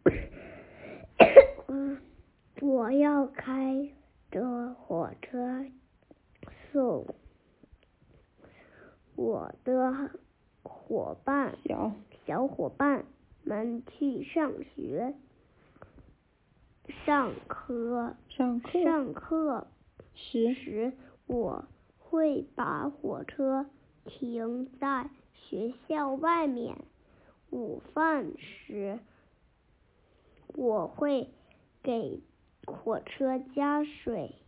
我要开着火车送我的小伙伴们去上学。上课时，我会把火车停在学校外面。午饭时，我会给火车加水。